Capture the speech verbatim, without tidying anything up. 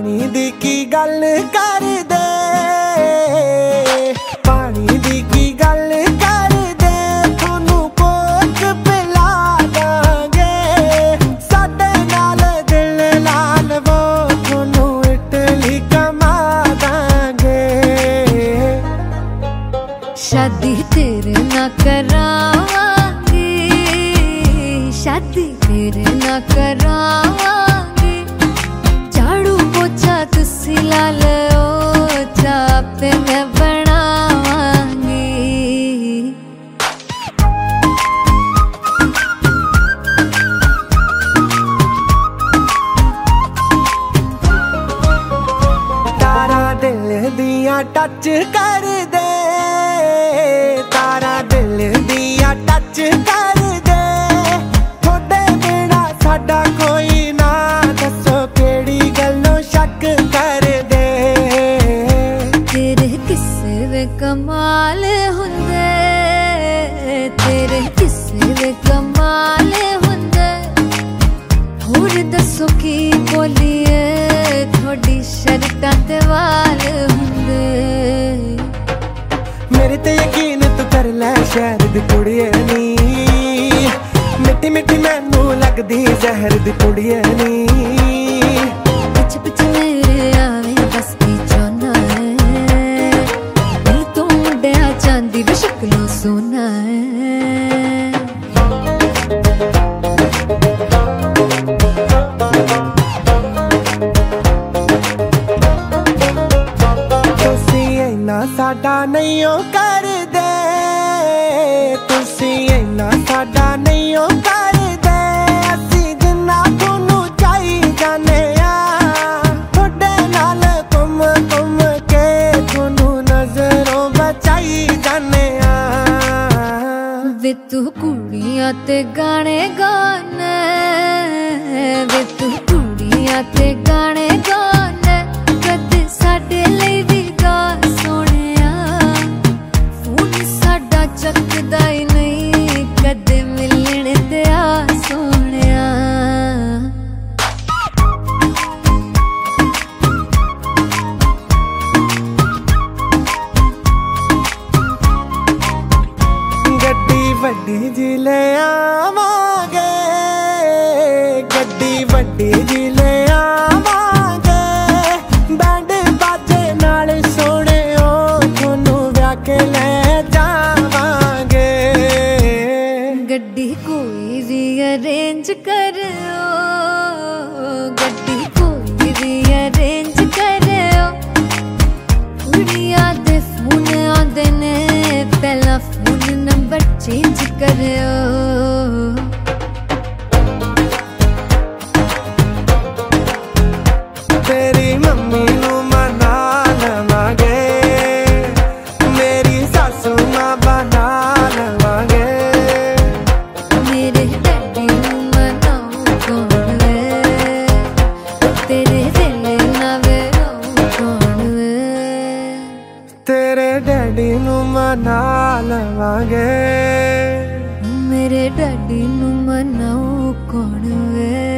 पानी दी की गल कर दे, पानी दी की गल कर दे, थोनू कोक पिला दांगे, साडे नाल दिल ला लवो, थोनू इटली कमा दांगे। शादी तेरे ना करावांगी, शादी तेरे ना करावांगी, झाड़ू पोछा तुसी ला लो, चाप ते मैं बनावांगी। तारा दिल दिया टच कर दे, तारा दिल दिया टच कर दे, थोड़े बिना साडा कोई ना, दसो केड़ी गल्लों शक कर दे। तेरे किस्से वे कमाल हुंदे, तेरे किस्से वे कमाल हुंदे, होर दसो की बोलिए, थोड़ी शर्तां ते वाल हुंदे। मेरे ते यकीन तू कर ले शहर दी कुड़िए नी, मिट्टी मिट्टी मैनू लगदी जहर दी कुड़िए नी। पिछ पिछ मेरे आवे बस की चाहना है, दिल तो मुंडिया चांदी वे शक्लों सोना है। साडा नहीं ओ कर दे, तुसी इन्ना साडा नहीं ओ कर दे, असी जिन्ना थोनू चाही जाने आ, थोड़े नाल घुम घुम के थोनू नजरों बचाई जाने आ। वे तू कुड़ियां ते गाने गाने, वे तू कुड़ियां ते गाने गाने, कदे साडे लई भी गा सोहणिया, फोन साडा चकदा ही नहीं, कदे मिलण ते आ सोहणिया। गड्डी वड्डी जी ले आवांगे, गड्डी वड्डी जी ले आवांगे, बैंड बाजे नाल सोहणे ओ, थोनू ब्याह के ले जावांगे। गड्डी कोई भी अरेंज करो, गड्डी कोई भी अरेंज करो, कुड़ियां दे फोन आंदे ने, पहला फोन नंबर चेंज करो। तेरी मम्मी नू मना लवांगे, मेरी सासू मां बना लवांगे, मेरे डैडी नू मनाऊं कौन वे, तेरे दिल ना वे रोऊं कौन वे। तेरे डैडी नू मना लवांगे, मेरे डैडी नू मनाऊं कौन वे।